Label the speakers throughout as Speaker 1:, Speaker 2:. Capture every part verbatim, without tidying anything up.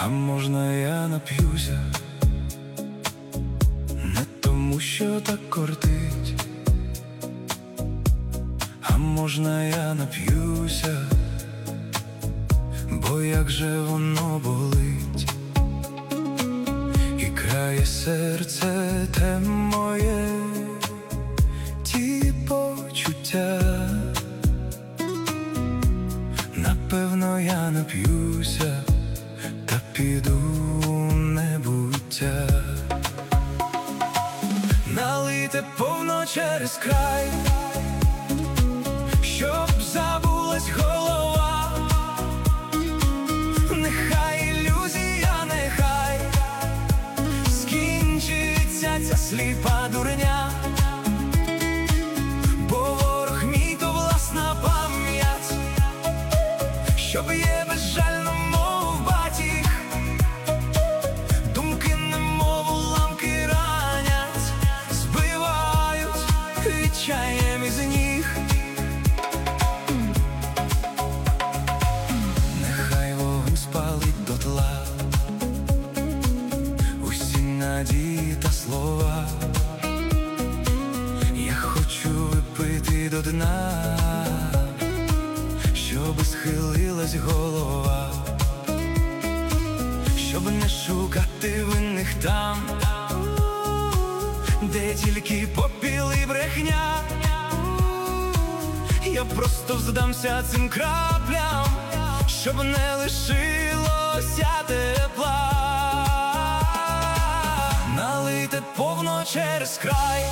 Speaker 1: А можна я нап'юся, не тому, що так кортить. А можна я нап'юся, бо як же воно болить, і крає серце те моє, ті почуття. Напевно, я нап'юся та піду в небуття. Налийте повно через край, щоб забулась голова. Нехай ілюзія, нехай скінчиться ця сліпа дурня, бо ворог мій то власна пам'ять, що б'є безжально, мов батіг. Думки немов уламки ранять, збивають відчаєм із ніг. Нехай вогонь спалить дотла усі надії та слова. Я хочу випити до дна, щоби схилилась голова, щоб не шукати винних там, де тільки попіл і брехня. Я просто здамся цим краплям, щоб не лишилося тепла. Налийте повно через край,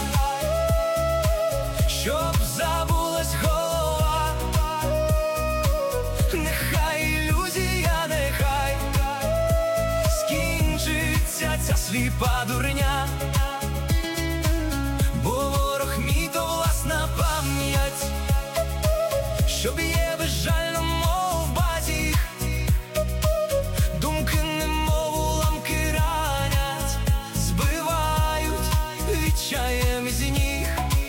Speaker 1: щоб забулась голова. Нехай ілюзія, нехай скінчиться ця сліпа дурня, бо ворог мій то власна пам'ять, що б'є безжально, мов батіг. Думки немов уламки ранять, збивають відчаєм із ніг.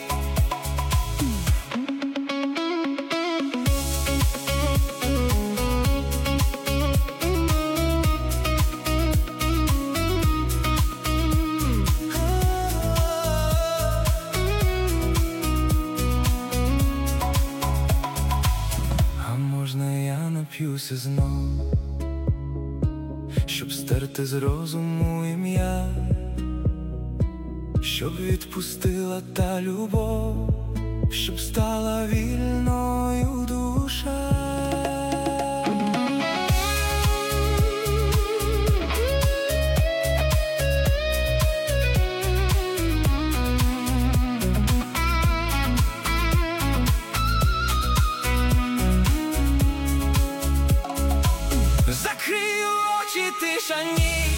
Speaker 1: Нап'юся знов, щоб стерти з розуму ім'я, щоб відпустила та любов, щоб стала вільною душа. Закрию очі, тиша, ні.